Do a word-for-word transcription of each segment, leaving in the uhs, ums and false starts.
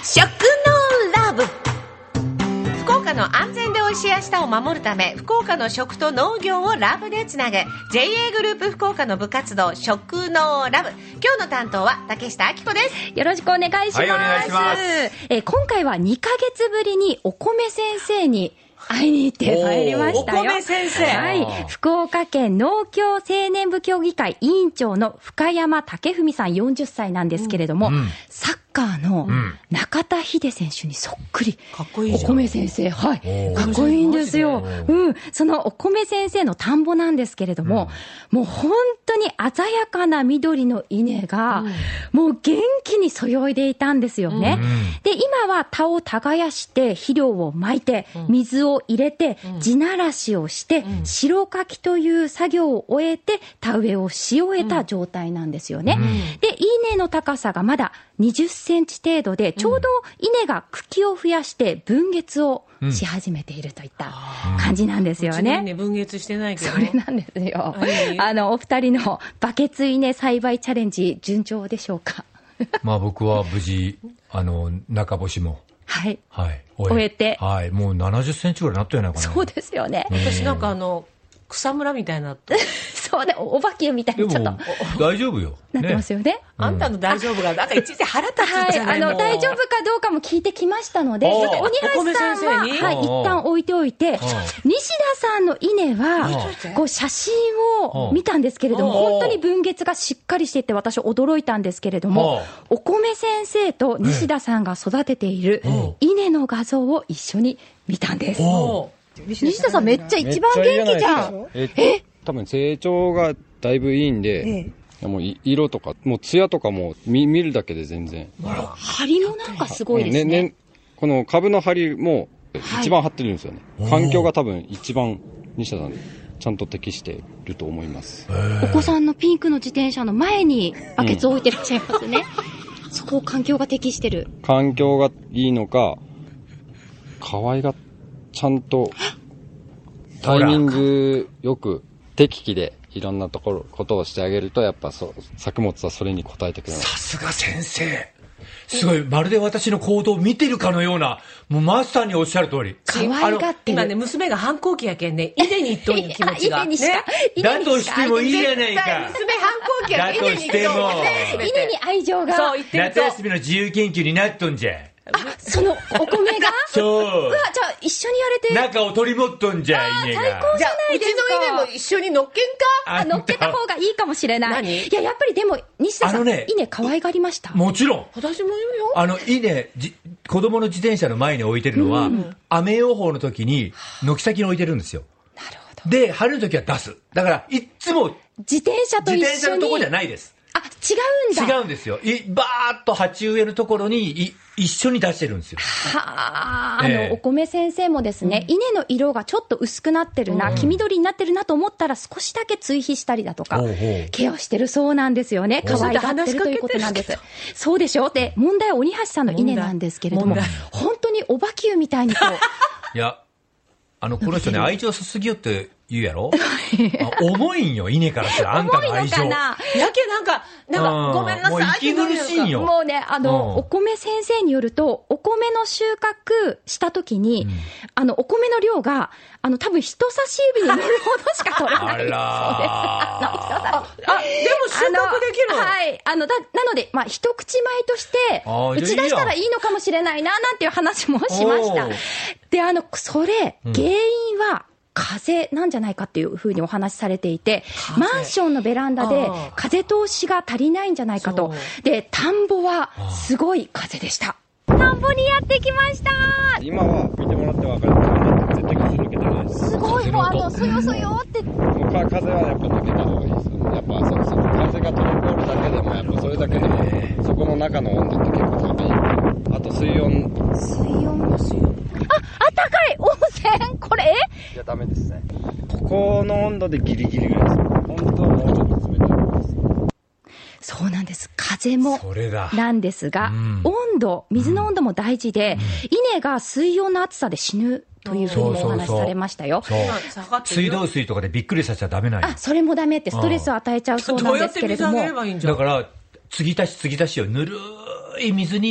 食のラブ。福岡の安全で美味しい明日を守るため、福岡の食と農業をラブでつなぐ ジェイエー グループ福岡の部活動食のラブ。今日の担当は竹下明子です。 よろしくお願いします。はい、お願いします。えー、今回はにかげつぶりにお米先生に会いに行ってまいりましたよ。 お米先生。 はい。福岡県農協青年部協議会委員長の深山武文さんよんじゅっさいなんですけれども、うん、サッカーの中田秀選手にそっくり。 かっこいいじゃん。 お米先生。はい。かっこいいんですよ。うん。そのお米先生の田んぼなんですけれども、うん、もう本当に鮮やかな緑の稲が、うん、もう元気にそよいでいたんですよね。うん、で、今は田を耕して肥料をまいて、水を入れて、地ならしをして、うん、白かきという作業を終えて、田植えをし終えた状態なんですよね。うん、で、稲の高さがまだにじゅっセンチ程度で、ちょうど稲が茎を増やして分月をし始めているといった感じなんですよね。うん、うちの稲分月してないけど。 それなんですよ。あの、お二人のバケツ稲栽培チャレンジ、順調でしょうか？ まあ僕は無事、あの、中干しも。 はい。 はい。 終えて。 はい。もうななじゅっセンチぐらいなったよね。 そうですよね。 私なんかあの、草むらみたいな。 そうね、お化けみたいにちょっと。 大丈夫よ。 なってますよね。 あんたの大丈夫が、なんか一時腹立つじゃないの。 はい、あの、大丈夫かどうかも聞いてきましたので、鬼橋さんは、はい、一旦置いておいて、西田さんの稲は、こう、写真を見たんですけれども、本当に分月がしっかりしていて、私驚いたんですけれども、お米先生と西田さんが育てている稲の画像を一緒に見たんです。西田さんめっちゃ一番元気じゃん。 え多分成長がだいぶいいんで、ええ、もう色とか、もう艶とかも 見, 見るだけで全然。 張りもなんかすごいですね。ねねこの株の張りも一番張ってるんですよね。はい、環境が多分一番西田さんちゃんと適していると思います。 お子さんのピンクの自転車の前にバケツを置いてらっしゃいますね。うん、そこを環境が適してる。 環境がいいのか、河合がちゃんとタイミングよく適期でいろんなところことをしてあげると、やっぱそう作物はそれに応えてくれます。 さすが先生、すごいまるで私の行動を見てるかのような、もうマスターにおっしゃる通り。 可愛がってる。 今ね、娘が反抗期やけんね、稲に行っとる気持ちが稲にしか、 ね、だとしてもいいじゃないか。 娘反抗期やけん、 だとしても稲に愛情が。 そう言ってると。 夏休みの自由研究になっとんじゃ。 あ、そのお米がそう。 うわ、じゃあ一緒にやれて。 中を取り持っとんじゃ、稲が。 最高じゃないですか。 うちの稲も一緒に乗っけんか。 あ、乗っけた方がいいかもしれない。 何？ いや、やっぱりでも、西田さん、 ね、 稲可愛がりました。 もちろん。 私も言うよ。 あの、稲、じ子供の自転車の前に置いてるのは、うん、雨予報の時に、軒先に置いてるんですよ。 なるほど。 で、春の時は出す。だから、いっつも、 自転車と一緒に。 自転車のとこじゃないです。 あ、違うんだ。 違うんですよ。いバーッと鉢植えのところにい一緒に出してるんですよ。 はあ、あの、えー、お米先生もですね、うん、稲の色がちょっと薄くなってるな、うん、黄緑になってるなと思ったら少しだけ追肥したりだとか、うん、ケアをしてるそうなんですよね。可愛がってるということなんです。そうでしょ。で、問題は鬼橋さんの稲なんですけれども、本当におばきゅうみたいにこう。 いや、あの、この人ね、愛情注ぎよって言うやろ重いんよ、稲からしたら、あんたの愛情。 重いのかな。 やけなんか、なんか、ごめんなさい。もう息苦しいんよ。 もうね、あの、うん、お米先生によると、お米の収穫したときに、うん、あの、お米の量が、あの、多分人差し指に見るほどしか取らないそうです。あらー。あ、でも収穫できる。 はい。あの、だ、なので、まあ、一口米として、打ち出したらいいのかもしれないな、なんていう話もしました。で、あの、それ、原因は、風なんじゃないかっていうふうにお話しされていて、マンションのベランダで風通しが足りないんじゃないかと。で、田んぼはすごい風でした。田んぼにやってきました。 今は見てもらって分かると絶対風抜けてないです。 すごい、もうあの、そよそよって。 もう風はやっぱ抜けた方がいいですよね。やっぱそ、その風が滞るだけでも、やっぱそれだけでも、そこの中の温度って結構高い。あと水温。 水温ですよ。あ、あったかい温泉これいや、ダメですね。ここの温度でギリギリぐらいです。本当はもうちょっと冷たいです。 そうなんです。風もなんですが、うん、温度、水の温度も大事で、うん、稲が水温の暑さで死ぬというふうにもお話しされましたよ。 そうそうそう、水道水とかでびっくりさせちゃダメなんよ。 あ、それもダメってストレスを与えちゃうそうなんですけれども。 どうやって水あげればいいんじゃん。 だから、継ぎ足し継ぎ足しをぬるい水に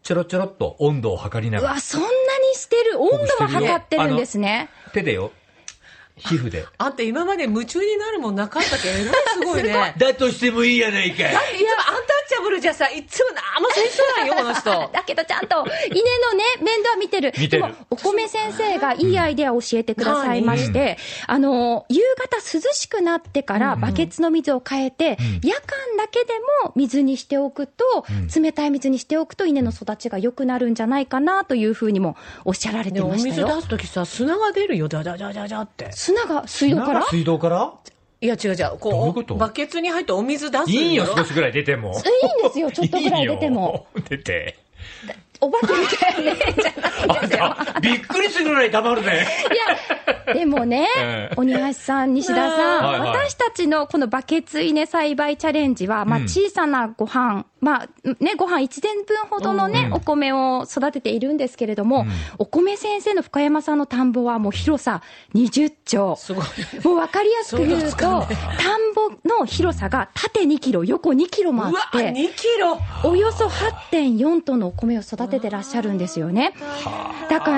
ちょろちょろっと温度を測りながら。 うわ、そんなにしてる。温度も測ってるんですね。 手でよ。皮膚で。 あんた今まで夢中になるもんなかったけど、えらいすごいね。 だとしてもいいやないかい。 いつもアンタッチャブルじゃさ、いつも何も先生なんよ、この人。 だけどちゃんと稲のね、面倒見てる。 見てる。 でも、お米先生がいいアイデアを教えてくださいまして、うん、あの、夕方涼しくなってからバケツの水を変えて、うん、夜間だけでも水にしておくと、うん、冷たい水にしておくと稲の育ちが良くなるんじゃないかなというふうにもおっしゃられてましたよ。 お水出すときさ、砂が出るよ、じゃじゃじゃじゃじゃって。 砂が水道から水道からいや違う違う。こう、どういうこと？バケツに入ってお水出すいいよ、少しぐらい出ても。 いいんですよ、ちょっとぐらい出ても。 いいよ出て。 お化けみたいね、じゃないですよ。 びっくりするぐらい黙るね。 いや、でもね、鬼橋さん、西田さん、 はいはい、 私たちのこのバケツ稲栽培チャレンジは、まあ小さなご飯、まあね、ご飯いちねんぶんほどのね、うん、お米を育てているんですけれども、うん、お米先生の深山さんの田んぼはもう広さにじゅっちょう。 すごい。 もうわかりやすく言うと、田んぼの広さが縦にキロ、横にキロもあって、 うわ、にキロおよそ はってんよんトンのお米を育ててらっしゃるんですよね。だから、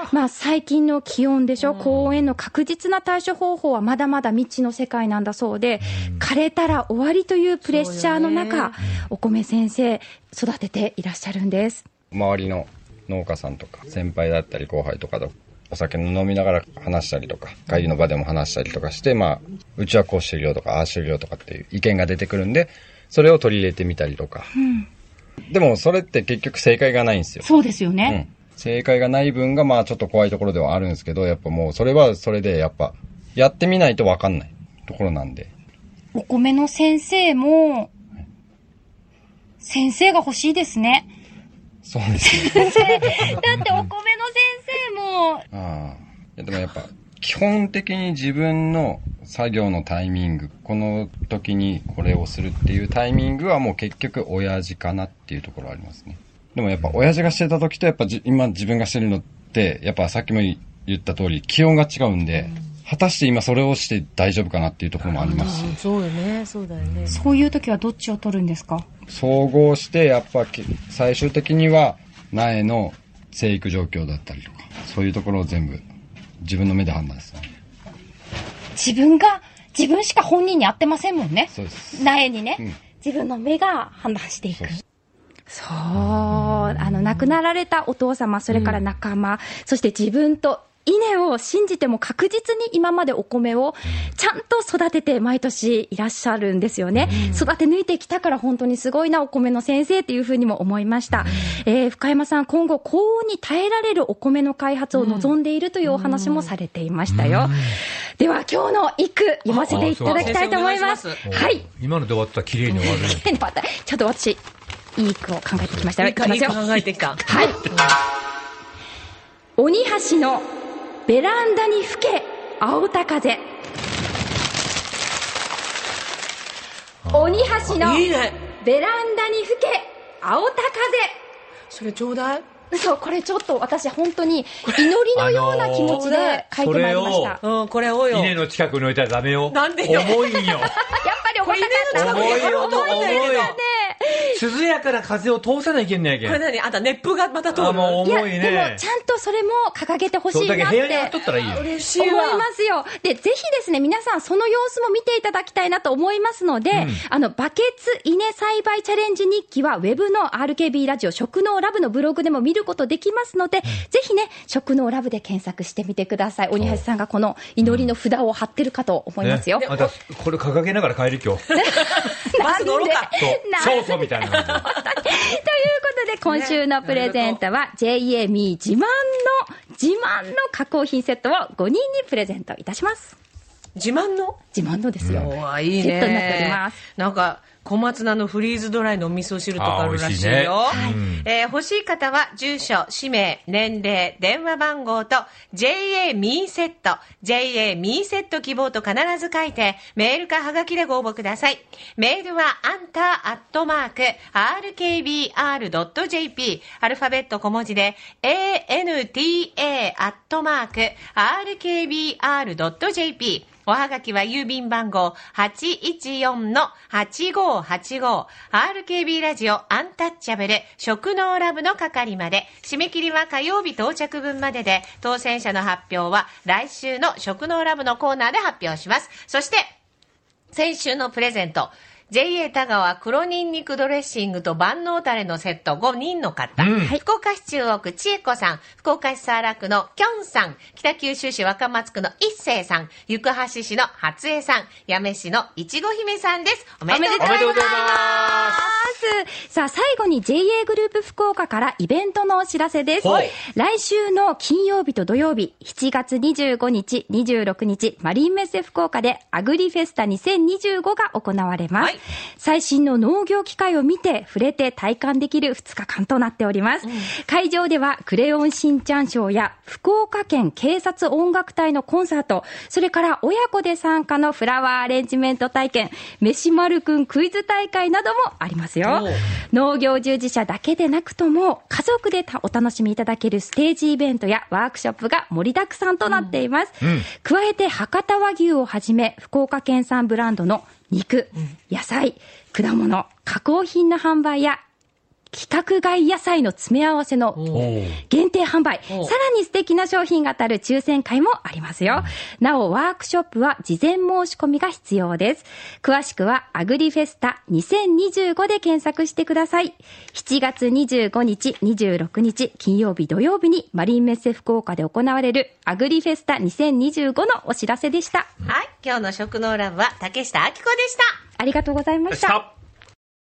まあ最近の気温でしょ、高温への確実な対処方法はまだまだ未知の世界なんだそうで、枯れたら終わりというプレッシャーの中、お米先生育てていらっしゃるんです。 周りの農家さんとか先輩だったり後輩とかとお酒飲みながら話したりとか、会議の場でも話したりとかして、まあうちはこうしてるよとかああしてるよとかっていう意見が出てくるんで、それを取り入れてみたりとか、うん、でもそれって結局正解がないんですよ。 そうですよね、 うん、正解がない分がまあちょっと怖いところではあるんですけど、やっぱもうそれはそれでやっぱやってみないと分かんないところなんで。 お米の先生も先生が欲しいですね。 そうですね。 だってお米の先生も。 ああ。いやでもやっぱ基本的に自分の作業のタイミング、この時にこれをするっていうタイミングはもう結局親父かなっていうところありますね。でもやっぱ親父がしてた時とやっぱじ今自分がしてるのってやっぱさっきも言った通り気温が違うんで、うん果たして今それをして大丈夫かなっていうところもありますし。 そうよね、そうだよね。 そういう時はどっちを取るんですか？ 総合してやっぱ最終的には苗の生育状況だったりとか、そういうところを全部自分の目で判断する。 自分が自分しか本人に合ってませんもんね。 そうです。 苗にね、 うん、 自分の目が判断していく。そう、あの亡くなられたお父様、それから仲間、うん、そして自分と稲を信じても確実に今までお米をちゃんと育てて毎年いらっしゃるんですよね、うん、育て抜いてきたから本当にすごいなお米の先生っていうふうにも思いました、うんえー、深山さん今後高温に耐えられるお米の開発を望んでいるというお話もされていましたよ、うん、では今日の一句読ませていただきたいと思います。はい、 今ので終わったら綺麗に終わる綺麗に終わった。ちょっと私いい句を考えてきました。 いい句考えてきた。 はい、うん、鬼橋のベランダに吹け青田風。鬼橋のベランダに吹け青田風。 それちょうだい。 そう、これちょっと私本当に祈りのような気持ちで書いてまいりました。 あのー、うん、これをよ。 稲の近くに置いたらダメよ。 なんでよ。 重いんよ。 やっぱり重い。 稲の近くに重いよ。涼やかな風を通さないけんねやけん。 これ何あんた熱風がまた通る。 あ、もう重いね。 いや、でもちゃんとそれも掲げてほしいなって。 そうだけ部屋に貼っとったらいいよ。 嬉しいわ。 思いますよ。で、ぜひですね、皆さんその様子も見ていただきたいなと思いますので、うん、あの、バケツ稲栽培チャレンジ日記はウェブの アールケービー ラジオ食農ラブのブログでも見ることできますので、うん、ぜひね、食農ラブで検索してみてください。鬼橋さんがこの祈りの札を貼ってるかと思いますよ。 ね、あんた、これ掲げながら帰る今日。 バス乗ろうか。 そう、そうそうみたいな。 ということで今週のプレゼントは ジェイエー ミー自慢の自慢の加工品セットをごにんにプレゼントいたします。 自慢の自慢のですよ、 うん、いいね、 セットになっております。 なんか小松菜のフリーズドライのお味噌汁とかあるらしいよ。いいね、はいうんえー、欲しい方は住所、氏名、年齢、電話番号と ジェイエー ミーセット ジェイエー ミーセット希望と必ず書いてメールかハガキでご応募ください。メールはあんたアットマーク アールケービーアールドットジェーピー アルファベット小文字で エーエヌティーエー アットマーク アールケービーアールドットジェーピーおはがきは郵便番号 はちいちよんのはちごはちご アールケービー ラジオアンタッチャブル食農ラブの係まで。締め切りは火曜日到着分までで、当選者の発表は来週の食農ラブのコーナーで発表します。そして先週のプレゼント、ジェイエー 田川黒ニンニクドレッシングと万能タレのセットごにんの方、うん、福岡市中央区千恵子さん、福岡市早良区のきょんさん、北九州市若松区の一星さん、行橋市の初江さん、八女市のいちご姫さんです。おめでとうございます。 さあ、最後に ジェイエー グループ福岡からイベントのお知らせです。来週の金曜日と土曜日、しちがつにじゅうごにち、にじゅうろくにち、マリンメッセ福岡でアグリフェスタにせんにじゅうごが行われます。はい、最新の農業機械を見て触れて体感できるふつかかんとなっております。うん、会場ではクレヨンしんちゃんショーや福岡県警察音楽隊のコンサート、それから親子で参加のフラワーアレンジメント体験、飯丸くんクイズ大会などもありますよ。農業従事者だけでなくとも家族でお楽しみいただけるステージイベントやワークショップが盛りだくさんとなっています。うんうん、加えて博多和牛をはじめ福岡県産ブランドの肉、野菜、果物、加工品の販売や規格外野菜の詰め合わせの限定販売、さらに素敵な商品が当たる抽選会もありますよ。なお、ワークショップは事前申し込みが必要です。詳しくはアグリフェスタにせんにじゅうごで検索してください。しちがつにじゅうごにち、にじゅうろくにち、金曜日土曜日にマリンメッセ福岡で行われるアグリフェスタにせんにじゅうごのお知らせでした。 はい、今日の食農ラブは竹下明子でした。 ありがとうございました。